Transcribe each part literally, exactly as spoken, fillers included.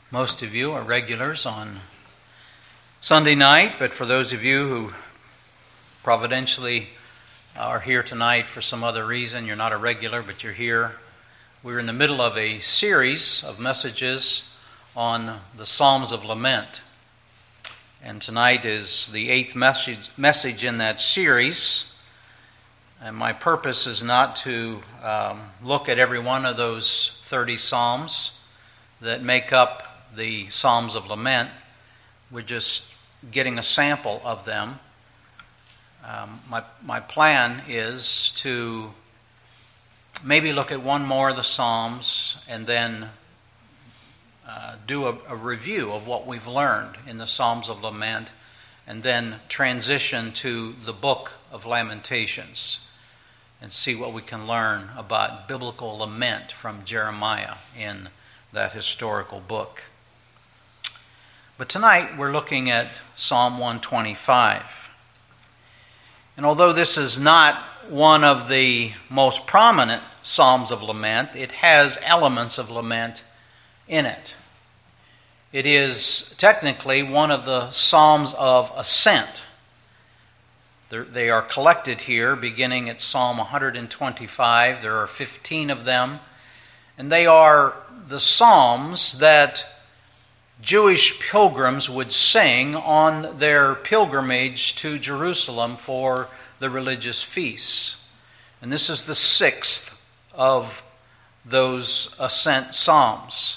Most of you are regulars on Sunday night, but for those of you who providentially are here tonight for some other reason, you're not a regular, but you're here. We're in the middle of a series of messages on the Psalms of Lament. And tonight is the eighth message, message in that series. And my purpose is not to um, look at every one of those thirty psalms that make up the Psalms of Lament. We're just getting a sample of them. Um, my, my plan is to maybe look at one more of the Psalms and then uh, do a, a review of what we've learned in the Psalms of Lament, and then transition to the book of Lamentations and see what we can learn about biblical lament from Jeremiah in that historical book. But tonight we're looking at Psalm one twenty-five. And although this is not one of the most prominent Psalms of Lament, it has elements of lament in it. It is technically one of the Psalms of Ascent. They are collected here beginning at Psalm one twenty-five. There are fifteen of them. And they are the psalms that Jewish pilgrims would sing on their pilgrimage to Jerusalem for the religious feasts. And this is the sixth of those ascent psalms.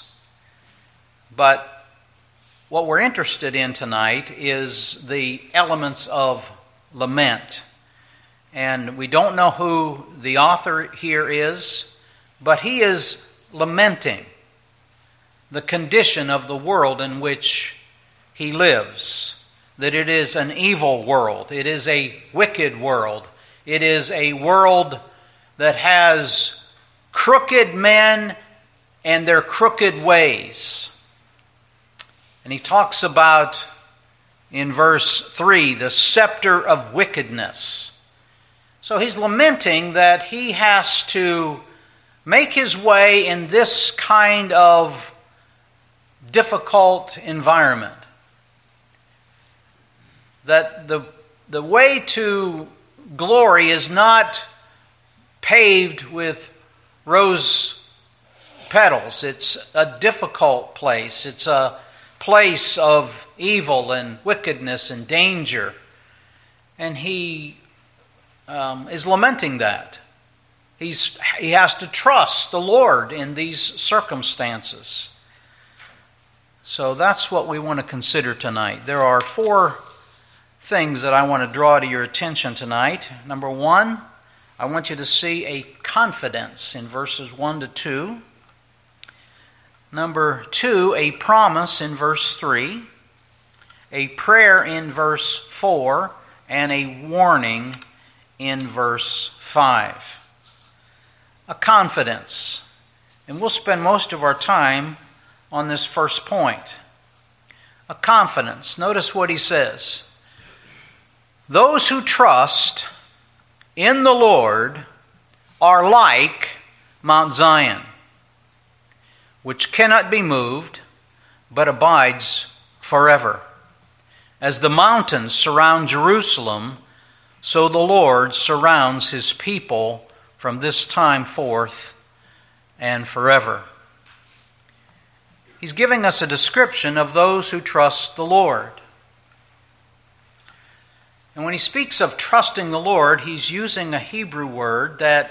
But what we're interested in tonight is the elements of lament. And we don't know who the author here is, but he is lamenting the condition of the world in which he lives, that it is an evil world, it is a wicked world, it is a world that has crooked men and their crooked ways. And he talks about, in verse three, the scepter of wickedness. So he's lamenting that he has to make his way in this kind of difficult environment. That the, the way to glory is not paved with rose petals. It's a difficult place. It's a place of evil and wickedness and danger. And he um, is lamenting that. He's, he has to trust the Lord in these circumstances. So that's what we want to consider tonight. There are four things that I want to draw to your attention tonight. Number one, I want you to see a confidence in verses one to two. Number two, a promise in verse three. A prayer in verse four. And a warning in verse five. A confidence. And we'll spend most of our time on this first point. A confidence. Notice what he says. Those who trust in the Lord are like Mount Zion, which cannot be moved, but abides forever. As the mountains surround Jerusalem, so the Lord surrounds his people from this time forth and forever. He's giving us a description of those who trust the Lord. And when he speaks of trusting the Lord, he's using a Hebrew word that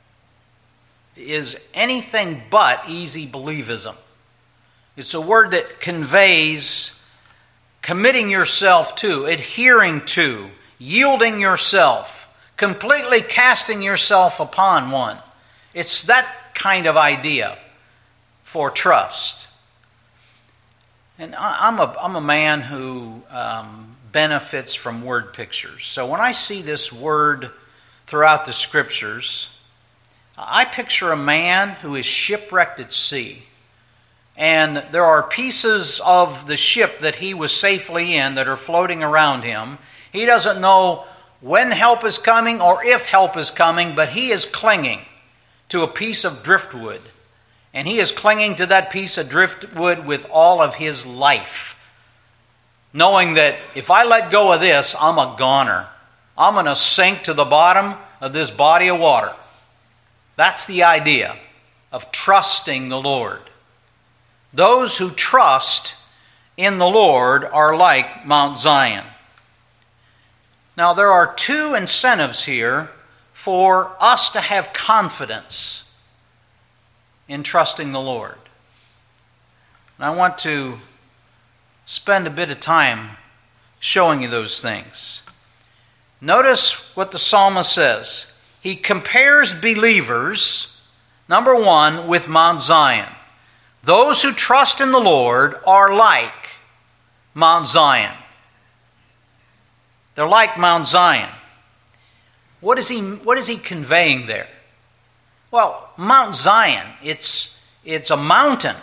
is anything but easy believism. It's a word that conveys committing yourself to, adhering to, yielding yourself, completely casting yourself upon one. It's that kind of idea for trust. And I'm a, I'm a man who um, benefits from word pictures. So when I see this word throughout the Scriptures, I picture a man who is shipwrecked at sea. And there are pieces of the ship that he was safely in that are floating around him. He doesn't know when help is coming or if help is coming, but he is clinging to a piece of driftwood. And he is clinging to that piece of driftwood with all of his life, knowing that if I let go of this, I'm a goner. I'm going to sink to the bottom of this body of water. That's the idea of trusting the Lord. Those who trust in the Lord are like Mount Zion. Now, there are two incentives here for us to have confidence in trusting the Lord. And I want to spend a bit of time showing you those things. Notice what the psalmist says. He compares believers, number one, with Mount Zion. Those who trust in the Lord are like Mount Zion. They're like Mount Zion. What is he, what is he conveying there? Well, Mount Zion, it's, it's a mountain.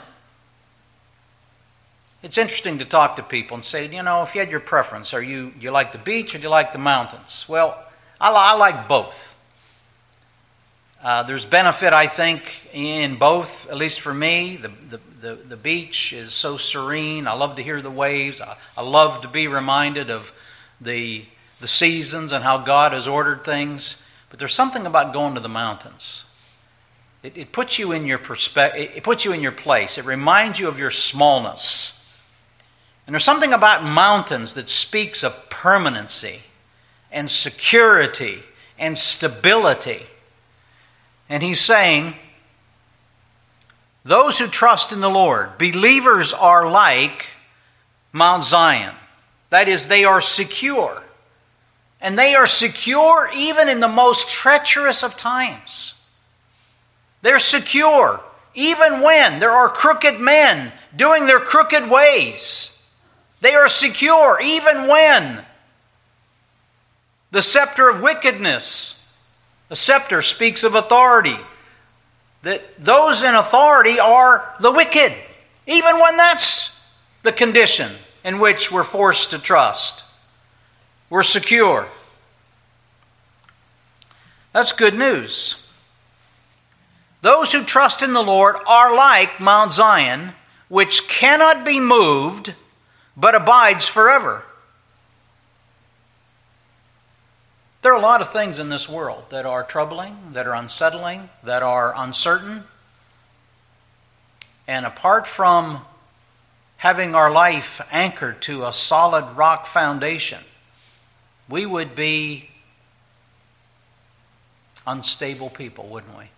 It's interesting to talk to people and say, you know, if you had your preference, are you, do you like the beach or do you like the mountains? Well, I, I like both. Uh, there's benefit, I think, in both, at least for me. The, the, the, the beach is so serene. I love to hear the waves. I, I love to be reminded of the, the seasons and how God has ordered things. But there's something about going to the mountains. It, it puts you in your perspe- it puts you in your place. It reminds you of your smallness. And there's something about mountains that speaks of permanency and security and stability. And he's saying, those who trust in the Lord, believers are like Mount Zion. That is, they are secure. And they are secure even in the most treacherous of times. They're secure even when there are crooked men doing their crooked ways. They are secure even when the scepter of wickedness, the scepter speaks of authority, that those in authority are the wicked, even when that's the condition in which we're forced to trust. We're secure. That's good news. Those who trust in the Lord are like Mount Zion, which cannot be moved, but abides forever. There are a lot of things in this world that are troubling, that are unsettling, that are uncertain. And apart from having our life anchored to a solid rock foundation, we would be unstable people, wouldn't we?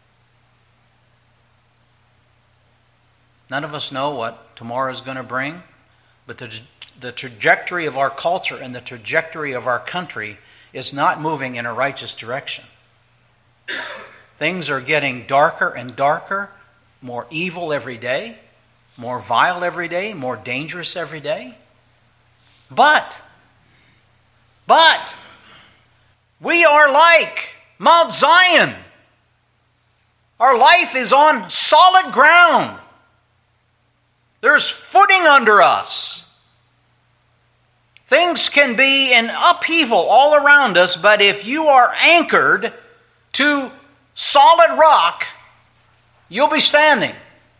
None of us know what tomorrow is going to bring, but the, the trajectory of our culture and the trajectory of our country is not moving in a righteous direction. Things are getting darker and darker, more evil every day, more vile every day, more dangerous every day. But, but, we are like Mount Zion. Our life is on solid ground. There's footing under us. Things can be in upheaval all around us, but if you are anchored to solid rock, you'll be standing,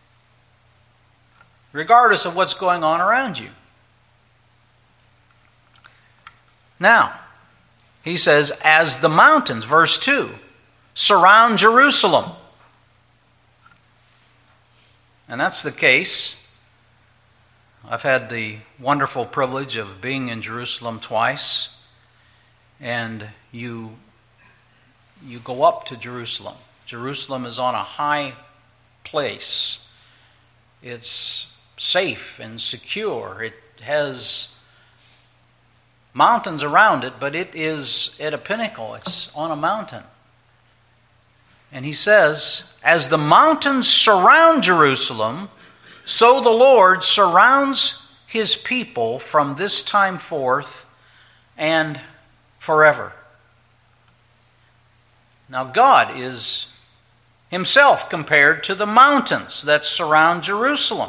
regardless of what's going on around you. Now, he says, as the mountains, verse two, surround Jerusalem. And that's the case. I've had the wonderful privilege of being in Jerusalem twice, and you, you go up to Jerusalem. Jerusalem is on a high place. It's safe and secure. It has mountains around it, but it is at a pinnacle. It's on a mountain. And he says, as the mountains surround Jerusalem, so the Lord surrounds his people from this time forth and forever. Now God is himself compared to the mountains that surround Jerusalem.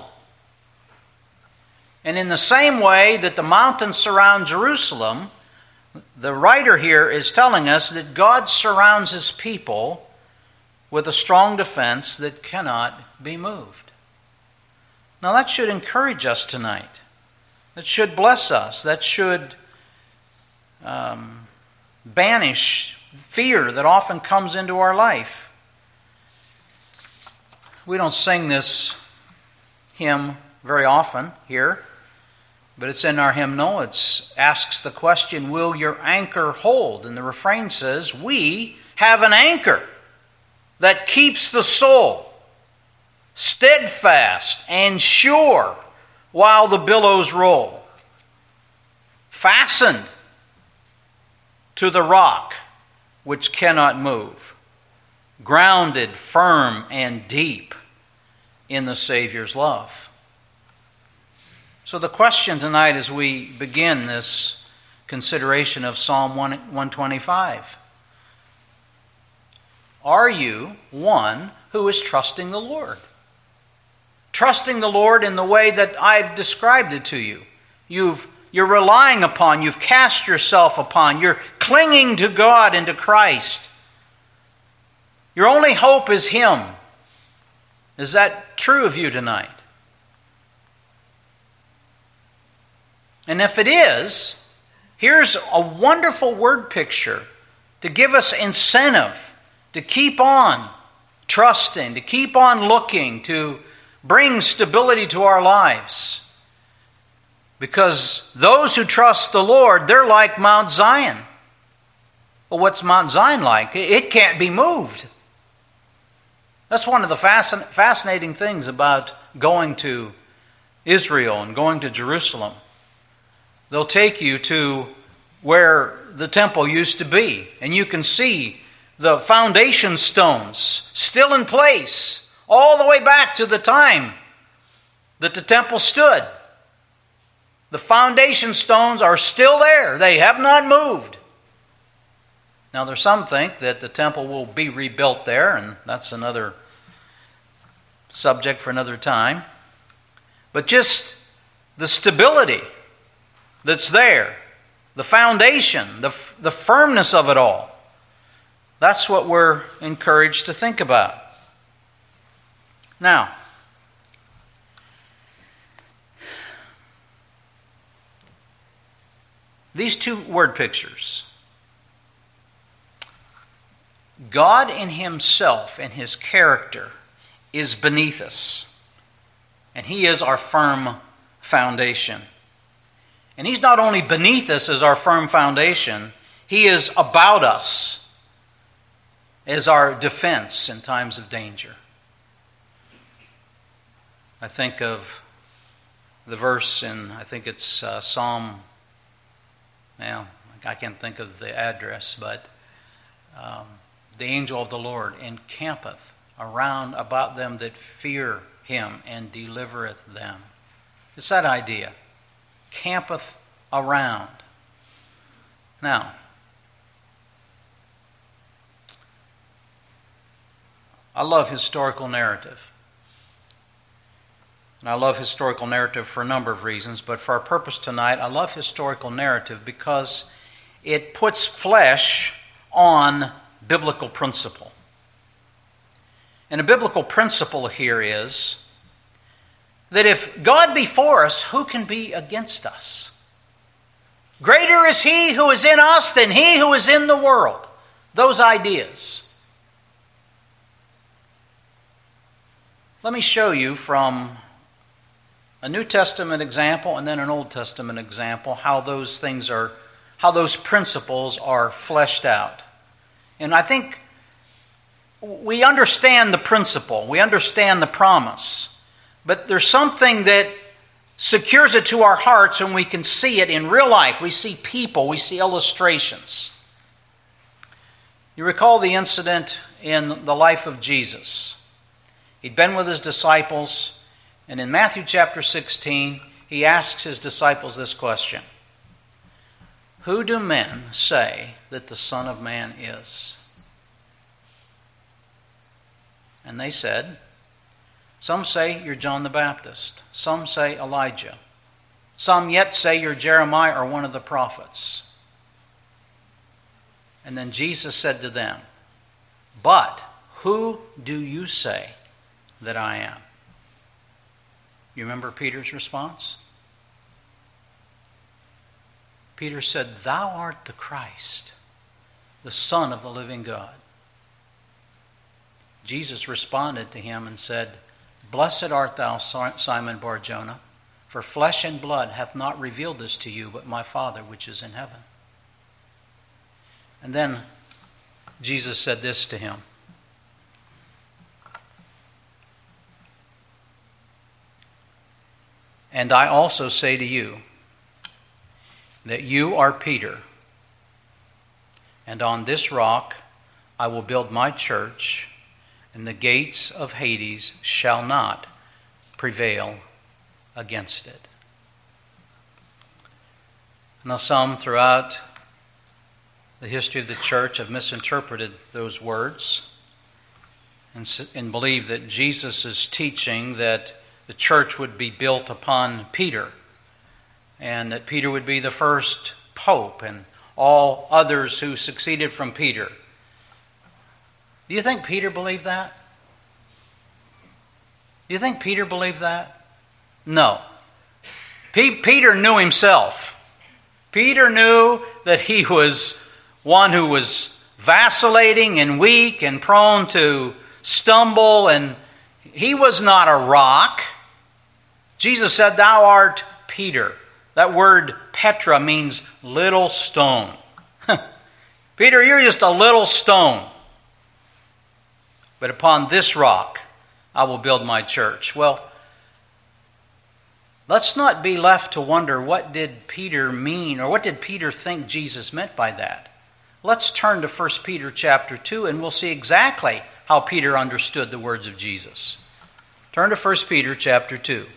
And in the same way that the mountains surround Jerusalem, the writer here is telling us that God surrounds his people with a strong defense that cannot be moved. Now that should encourage us tonight. That should bless us. That should um, banish fear that often comes into our life. We don't sing this hymn very often here, but it's in our hymnal. It asks the question, will your anchor hold? And the refrain says, we have an anchor that keeps the soul steadfast and sure while the billows roll, fastened to the rock which cannot move, grounded firm and deep in the Savior's love. So the question tonight as we begin this consideration of Psalm one twenty-five, are you one who is trusting the Lord? Trusting the Lord in the way that I've described it to you. You've, you're relying upon, you've cast yourself upon, you're clinging to God and to Christ. Your only hope is Him. Is that true of you tonight? And if it is, here's a wonderful word picture to give us incentive to keep on trusting, to keep on looking, to bring stability to our lives. Because those who trust the Lord, they're like Mount Zion. Well, what's Mount Zion like? It can't be moved. That's one of the fascin- fascinating things about going to Israel and going to Jerusalem. They'll take you to where the temple used to be, and you can see the foundation stones still in place all the way back to the time that the temple stood. The foundation stones are still there. They have not moved. Now, there's some think that the temple will be rebuilt there, and that's another subject for another time. But just the stability that's there, the foundation, the, the firmness of it all, that's what we're encouraged to think about. Now, these two word pictures, God in Himself and His character is beneath us, and He is our firm foundation. And He's not only beneath us as our firm foundation, He is about us as our defense in times of danger. I think of the verse in, I think it's uh, Psalm, well, I can't think of the address, but um, the angel of the Lord encampeth around about them that fear Him and delivereth them. It's that idea. Campeth around. Now, I love historical narrative. And I love historical narrative for a number of reasons, but for our purpose tonight, I love historical narrative because it puts flesh on biblical principle. And a biblical principle here is that if God be for us, who can be against us? Greater is He who is in us than he who is in the world. Those ideas. Let me show you from a New Testament example and then an Old Testament example how those things are, how those principles are fleshed out. And I think we understand the principle, we understand the promise, but there's something that secures it to our hearts when we can see it in real life. We see people, we see illustrations. You recall the incident in the life of Jesus. He'd been with His disciples, and in Matthew chapter sixteen, He asks His disciples this question: who do men say that the Son of Man is? And they said, some say you're John the Baptist. Some say Elijah. Some yet say you're Jeremiah or one of the prophets. And then Jesus said to them, but who do you say that I am. You remember Peter's response? Peter said, Thou art the Christ, the Son of the living God. Jesus responded to him and said, Blessed art thou, Simon Bar-Jonah, for flesh and blood hath not revealed this to you, but my Father which is in heaven. And then Jesus said this to him. And I also say to you that you are Peter, and on this rock I will build my church, and the gates of Hades shall not prevail against it. Now, some throughout the history of the church have misinterpreted those words and, and believe that Jesus is teaching that the church would be built upon Peter, and that Peter would be the first pope and all others who succeeded from Peter. Do you think Peter believed that? Do you think Peter believed that? No. P- Peter knew himself. Peter knew that he was one who was vacillating and weak and prone to stumble, and he was not a rock. Jesus said, Thou art Peter. That word Petra means little stone. Peter, you're just a little stone. But upon this rock I will build my church. Well, let's not be left to wonder, what did Peter mean, or what did Peter think Jesus meant by that? Let's turn to First Peter chapter two, and we'll see exactly how Peter understood the words of Jesus. Turn to First Peter chapter two.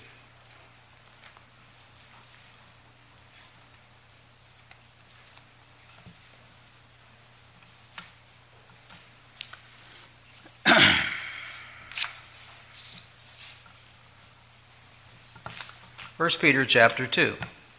First Peter chapter two.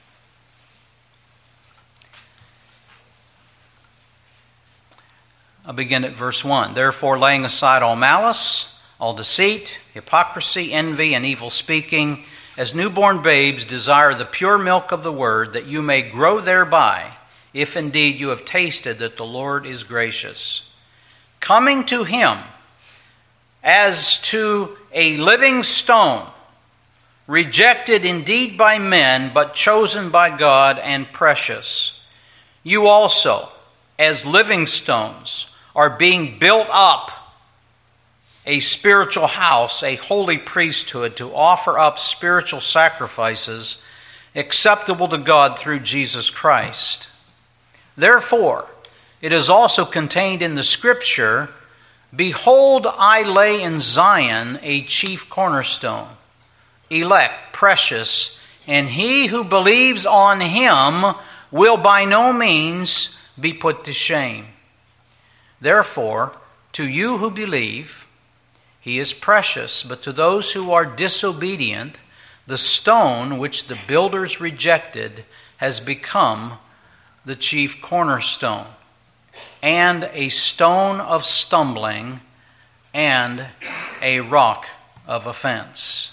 I'll begin at verse one. Therefore, laying aside all malice, all deceit, hypocrisy, envy, and evil speaking, as newborn babes desire the pure milk of the word, that you may grow thereby, if indeed you have tasted that the Lord is gracious. Coming to him as to a living stone, rejected indeed by men, but chosen by God and precious. You also, as living stones, are being built up a spiritual house, a holy priesthood, to offer up spiritual sacrifices acceptable to God through Jesus Christ. Therefore, it is also contained in the Scripture, Behold, I lay in Zion a chief cornerstone, elect, precious, and he who believes on him will by no means be put to shame. Therefore, to you who believe, he is precious, but to those who are disobedient, the stone which the builders rejected has become the chief cornerstone, and a stone of stumbling, and a rock of offense.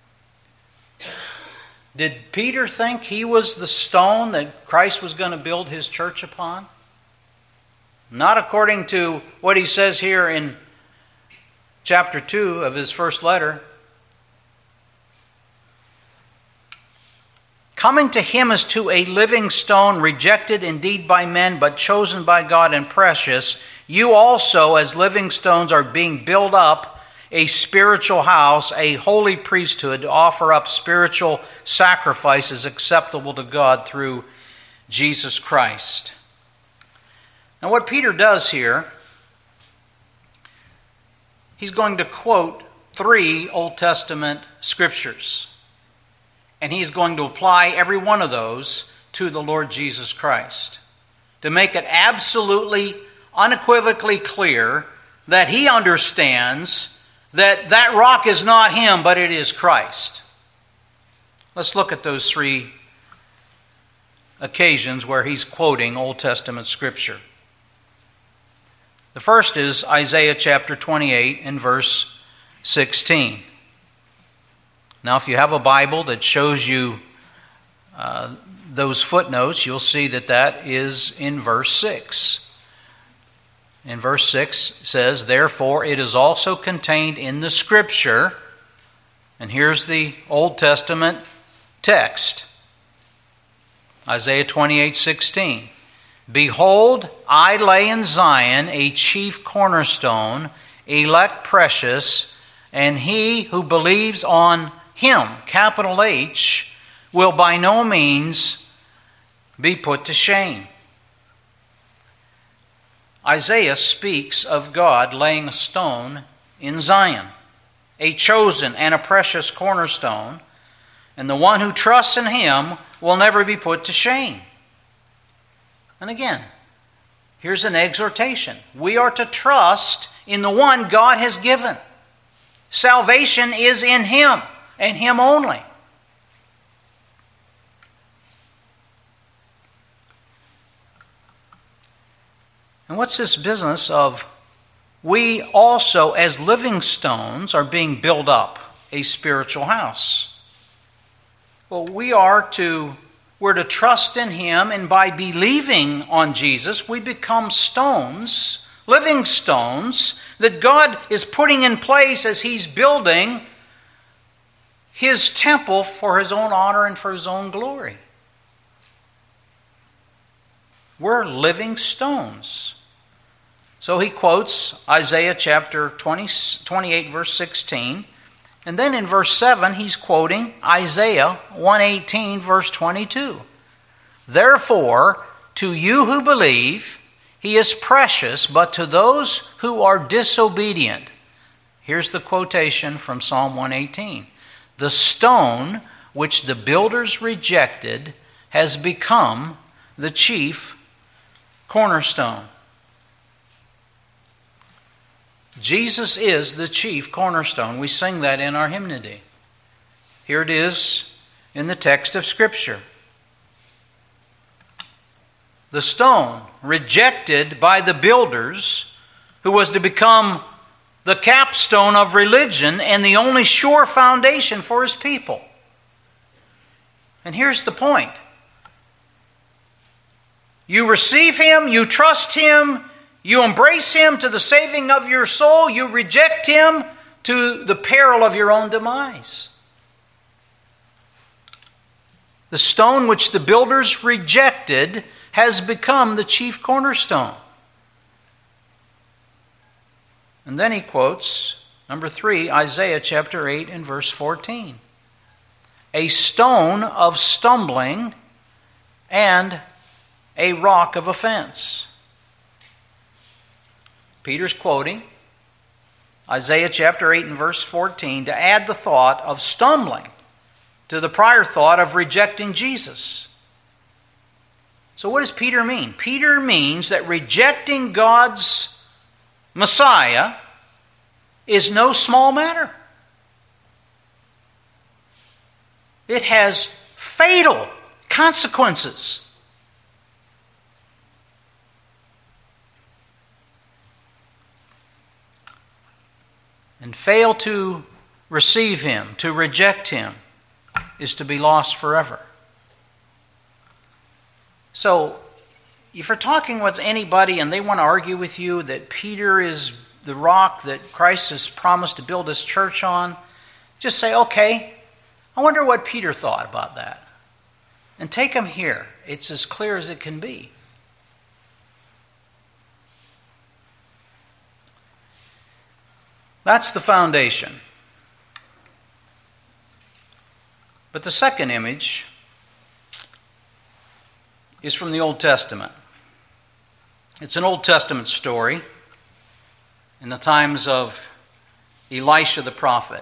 Did Peter think he was the stone that Christ was going to build his church upon? Not according to what he says here in chapter two of his first letter. Coming to him as to a living stone, rejected indeed by men, but chosen by God and precious, you also as living stones are being built up a spiritual house, a holy priesthood, to offer up spiritual sacrifices acceptable to God through Jesus Christ. Now what Peter does here, he's going to quote three Old Testament scriptures. And he's going to apply every one of those to the Lord Jesus Christ, to make it absolutely, unequivocally clear that he understands that that rock is not him, but it is Christ. Let's look at those three occasions where he's quoting Old Testament scripture. The first is Isaiah chapter twenty-eight and verse sixteen. Now, if you have a Bible that shows you uh, those footnotes, you'll see that that is in verse six. In verse six it says, "Therefore it is also contained in the Scripture," and here's the Old Testament text, Isaiah twenty-eight sixteen. "Behold, I lay in Zion a chief cornerstone, elect precious, and he who believes on him," capital H, "will by no means be put to shame." Isaiah speaks of God laying a stone in Zion, a chosen and a precious cornerstone, and the one who trusts in him will never be put to shame. And again, here's an exhortation. We are to trust in the one God has given. Salvation is in him and him only. And what's this business of we also, as living stones, are being built up a spiritual house? Well, we are to, we're to trust in him, and by believing on Jesus, we become stones, living stones, that God is putting in place as he's building his temple for his own honor and for his own glory. We're living stones. So he quotes Isaiah chapter twenty, twenty-eight, verse sixteen. And then in verse seven, he's quoting Isaiah one eighteen, verse twenty-two. "Therefore, to you who believe, he is precious, but to those who are disobedient," here's the quotation from Psalm one eighteen. "The stone which the builders rejected has become the chief cornerstone." Jesus is the chief cornerstone. We sing that in our hymnody. Here it is in the text of Scripture. The stone rejected by the builders, who was to become the capstone of religion and the only sure foundation for his people. And here's the point. You receive him, you trust him, you embrace him to the saving of your soul. You reject him to the peril of your own demise. The stone which the builders rejected has become the chief cornerstone. And then he quotes, number three, Isaiah chapter eight and verse fourteen. "A stone of stumbling and a rock of offense." Peter's quoting Isaiah chapter eight and verse fourteen to add the thought of stumbling to the prior thought of rejecting Jesus. So what does Peter mean? Peter means that rejecting God's Messiah is no small matter. It has fatal consequences. And fail to receive him, to reject him, is to be lost forever. So, if you're talking with anybody and they want to argue with you that Peter is the rock that Christ has promised to build his church on, just say, okay, I wonder what Peter thought about that. And take him here. It's as clear as it can be. That's the foundation. But the second image is from the Old Testament. It's an Old Testament story in the times of Elisha the prophet.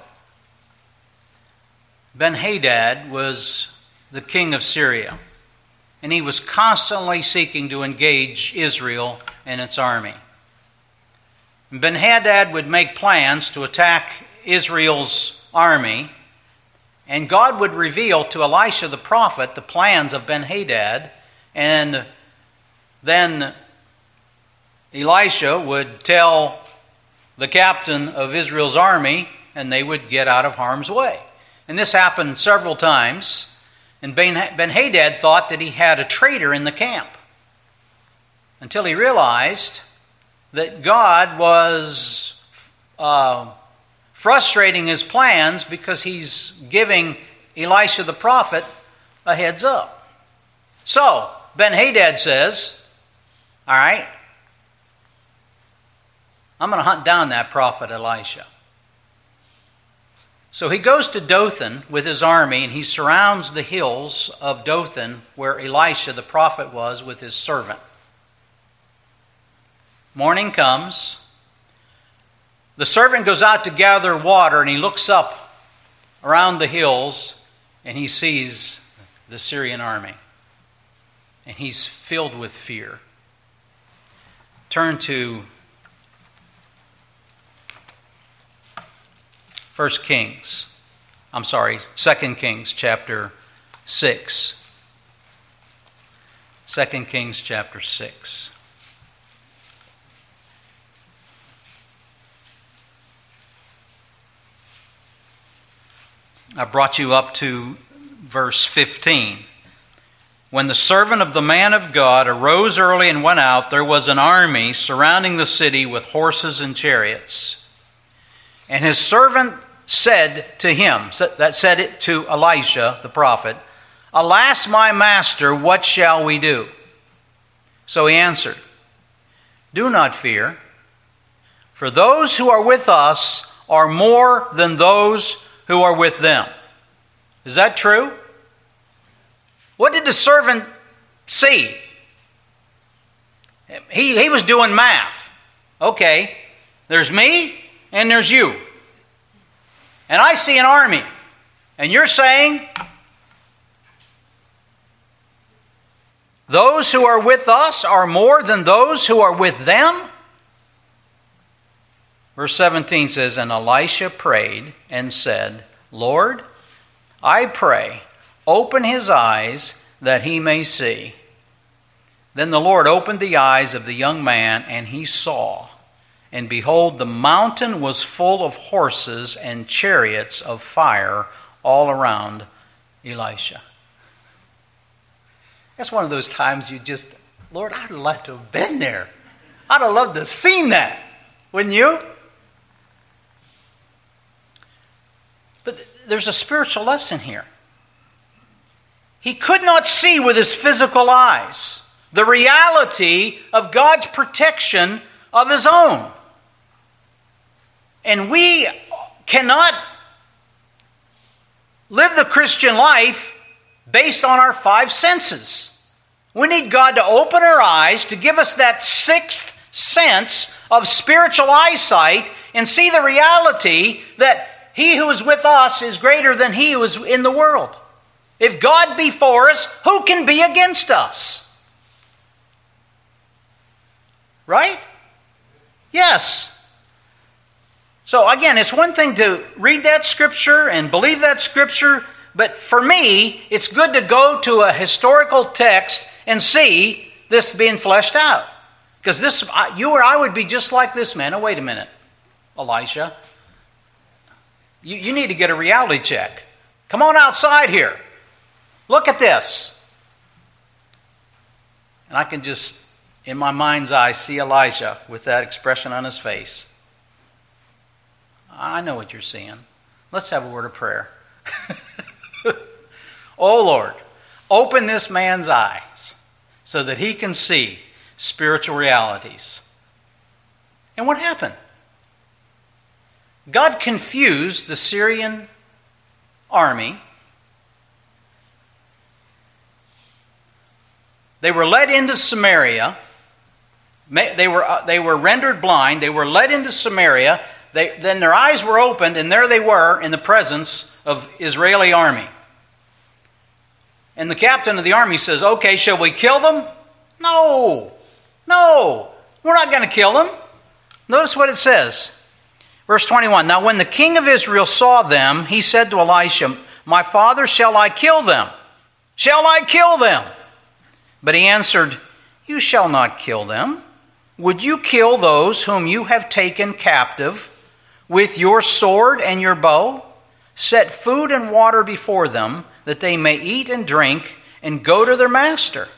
Ben-Hadad was the king of Syria, and he was constantly seeking to engage Israel and its army. Ben-Hadad would make plans to attack Israel's army, and God would reveal to Elisha the prophet the plans of Ben-Hadad, and then Elisha would tell the captain of Israel's army and they would get out of harm's way. And this happened several times. And Ben-Hadad thought that he had a traitor in the camp until he realized that God was uh, frustrating his plans because he's giving Elisha the prophet a heads up. So, Ben-Hadad says, all right, I'm going to hunt down that prophet Elisha. So he goes to Dothan with his army, and he surrounds the hills of Dothan where Elisha the prophet was with his servant. Morning comes. The servant goes out to gather water, and he looks up around the hills, and he sees the Syrian army. And he's filled with fear. Turn to First Kings, I'm sorry, Second Kings chapter six. Second Kings chapter six. I brought you up to verse fifteen. When the servant of the man of God arose early and went out, there was an army surrounding the city with horses and chariots. And his servant said to him, that said it to Elisha the prophet, "Alas, my master, what shall we do?" So he answered, "Do not fear, for those who are with us are more than those who are with them." Is that true? What did the servant see? He, he was doing math. Okay, there's me and there's you. And I see an army. And you're saying, those who are with us are more than those who are with them? Verse seventeen says, "And Elisha prayed and said, Lord, I pray, open his eyes that he may see." Then the Lord opened the eyes of the young man, and he saw. And behold, the mountain was full of horses and chariots of fire all around Elisha. That's one of those times you just, Lord, I'd like to have been there. I'd have loved to have seen that. Wouldn't you? But there's a spiritual lesson here. He could not see with his physical eyes the reality of God's protection of his own. And we cannot live the Christian life based on our five senses. We need God to open our eyes, to give us that sixth sense of spiritual eyesight and see the reality that he who is with us is greater than he who is in the world. If God be for us, who can be against us? Right? Yes. So again, it's one thing to read that scripture and believe that scripture, but for me, it's good to go to a historical text and see this being fleshed out. Because this, you or I would be just like this man. Oh, wait a minute, Elisha. You, you need to get a reality check. Come on outside here. Look at this. And I can just, in my mind's eye, see Elijah with that expression on his face. I know what you're seeing. Let's have a word of prayer. Oh Lord, open this man's eyes so that he can see spiritual realities. And what happened? God confused the Syrian army. They were led into Samaria. They were, uh, they were rendered blind. They were led into Samaria. They, then their eyes were opened, and there they were in the presence of Israeli army. And the captain of the army says, "Okay, shall we kill them?" No, no, we're not going to kill them. Notice what it says. Verse twenty-one, "Now when the king of Israel saw them, he said to Elisha, My father, shall I kill them? Shall I kill them? But he answered, You shall not kill them. Would you kill those whom you have taken captive? with your sword and your bow? Set food and water before them, that they may eat and drink and go to their master.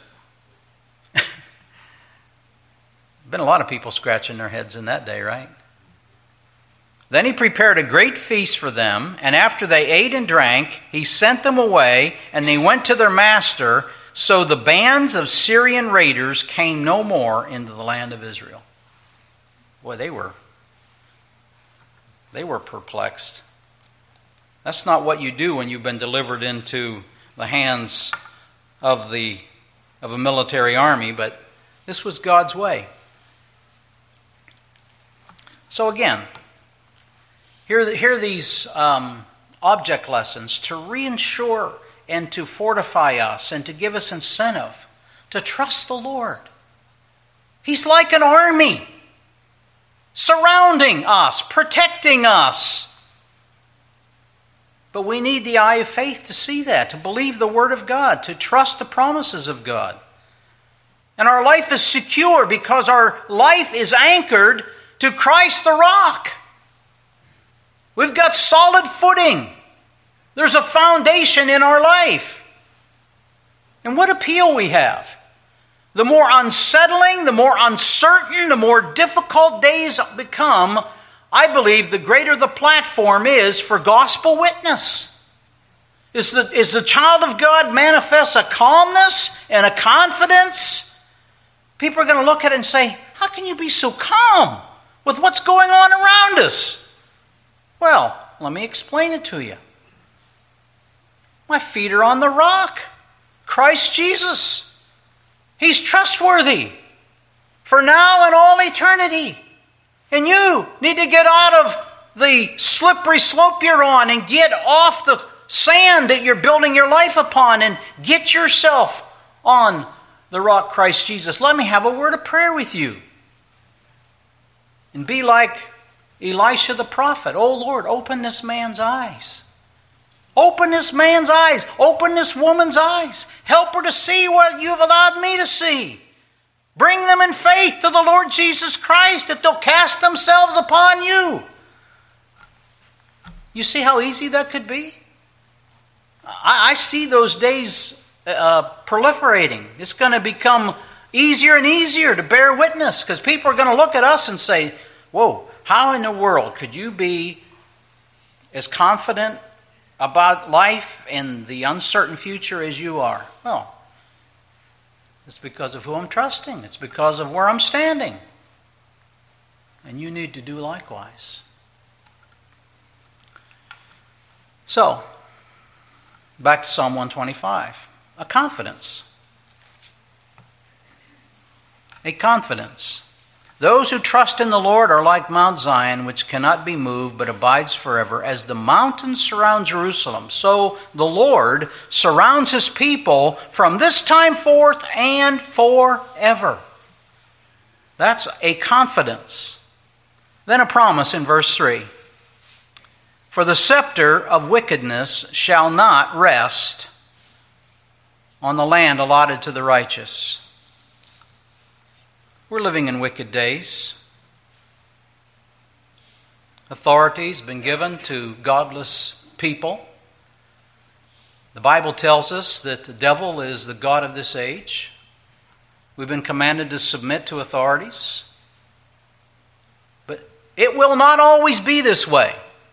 Been a lot of people scratching their heads in that day, right? Then he prepared a great feast for them, and after they ate and drank, he sent them away, and they went to their master. So the bands of Syrian raiders came no more into the land of Israel. Boy, they were, they were perplexed. That's not what you do when you've been delivered into the hands of the of a military army, but this was God's way. So again, here, here are these um, object lessons to reinsure and to fortify us and to give us incentive to trust the Lord. He's like an army surrounding us, protecting us. But we need the eye of faith to see that, to believe the Word of God, to trust the promises of God. And our life is secure because our life is anchored to Christ the rock. We've got solid footing. There's a foundation in our life. And what appeal we have. The more unsettling, the more uncertain, the more difficult days become, I believe the greater the platform is for gospel witness. Is the, is the child of God manifests a calmness and a confidence? People are going to look at it and say, how can you be so calm with what's going on around us? Well, let me explain it to you. My feet are on the rock. Christ Jesus. He's trustworthy for now and all eternity. And you need to get out of the slippery slope you're on and get off the sand that you're building your life upon and get yourself on the rock Christ Jesus. Let me have a word of prayer with you. And be like Elisha the prophet. Oh Lord, open this man's eyes. Open this man's eyes. Open this woman's eyes. Help her to see what you've allowed me to see. Bring them in faith to the Lord Jesus Christ that they'll cast themselves upon you. You see how easy that could be? I, I see those days uh, proliferating. It's going to become easier and easier to bear witness because people are going to look at us and say, whoa, how in the world could you be as confident about life and the uncertain future as you are? Well, it's because of who I'm trusting. It's because of where I'm standing. And you need to do likewise. So, back to Psalm one twenty-five. A confidence. A confidence. Those who trust in the Lord are like Mount Zion, which cannot be moved but abides forever. As the mountains surround Jerusalem, so the Lord surrounds his people from this time forth and forever. That's a confidence. Then a promise in verse three. For the scepter of wickedness shall not rest on the land allotted to the righteous. We're living in wicked days. Authority has been given to godless people. The Bible tells us that the devil is the god of this age. We've been commanded to submit to authorities. But it will not always be this way.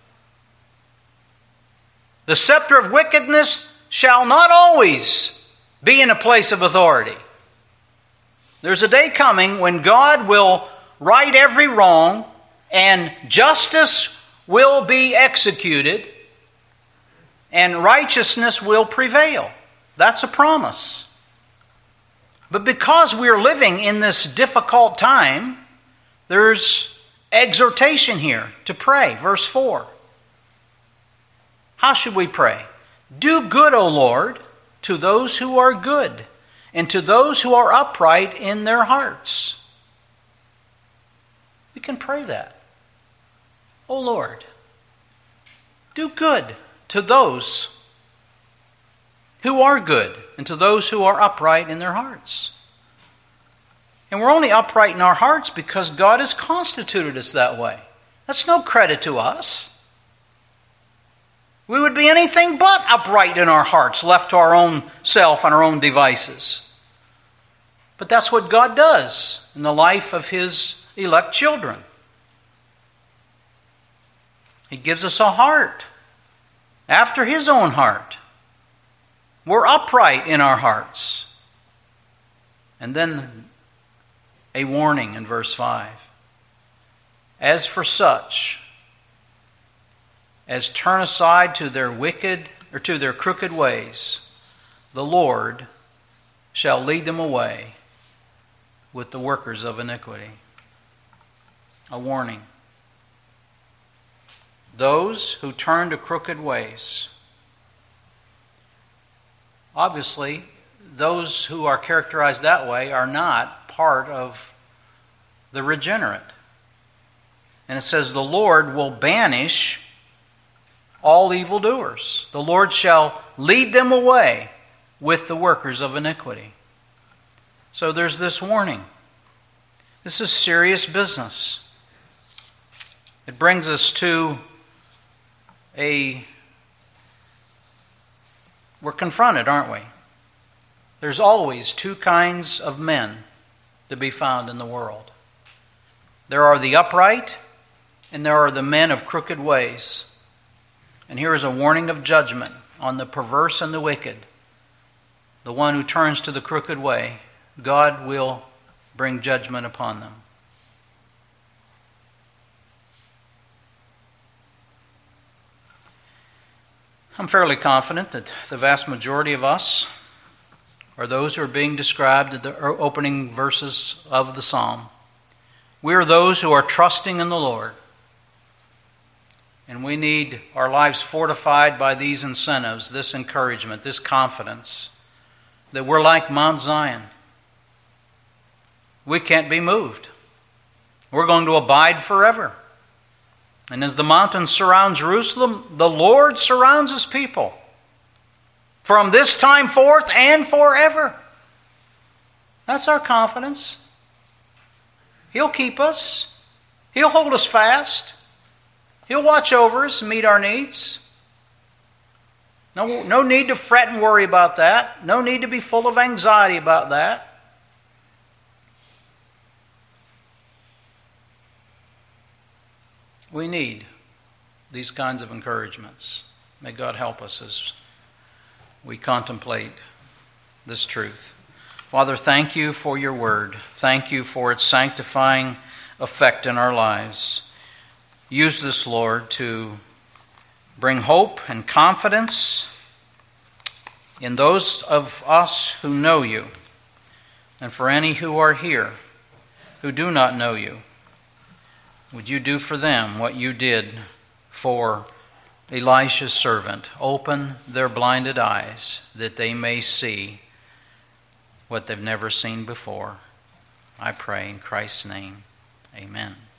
The scepter of wickedness shall not always be in a place of authority. There's a day coming when God will right every wrong and justice will be executed and righteousness will prevail. That's a promise. But because we're living in this difficult time, there's exhortation here to pray. Verse four. How should we pray? Do good, O Lord, to those who are good, and to those who are upright in their hearts. We can pray that. O Lord, do good to those who are good, and to those who are upright in their hearts. And we're only upright in our hearts because God has constituted us that way. That's no credit to us. We would be anything but upright in our hearts, left to our own self and our own devices. But that's what God does in the life of His elect children. He gives us a heart after His own heart. We're upright in our hearts. And then a warning in verse five. As for such as turn aside to their wicked or to their crooked ways, the Lord shall lead them away with the workers of iniquity. A warning. Those who turn to crooked ways. Obviously, those who are characterized that way are not part of the regenerate. And it says the Lord will banish all evildoers. The Lord shall lead them away with the workers of iniquity. So there's this warning. This is serious business. It brings us to a... We're confronted, aren't we? There's always two kinds of men to be found in the world. There are the upright, and there are the men of crooked ways. And here is a warning of judgment on the perverse and the wicked. The one who turns to the crooked way, God will bring judgment upon them. I'm fairly confident that the vast majority of us are those who are being described in the opening verses of the psalm. We are those who are trusting in the Lord. And we need our lives fortified by these incentives, this encouragement, this confidence, that we're like Mount Zion. We can't be moved. We're going to abide forever. And as the mountains surround Jerusalem, the Lord surrounds His people from this time forth and forever. That's our confidence. He'll keep us. He'll hold us fast. He'll watch over us and meet our needs. No, no need to fret and worry about that. No need to be full of anxiety about that. We need these kinds of encouragements. May God help us as we contemplate this truth. Father, thank you for your word. Thank you for its sanctifying effect in our lives. Use this, Lord, to bring hope and confidence in those of us who know you, and for any who are here who do not know you. Would you do for them what you did for Elisha's servant? Open their blinded eyes that they may see what they've never seen before. I pray in Christ's name. Amen.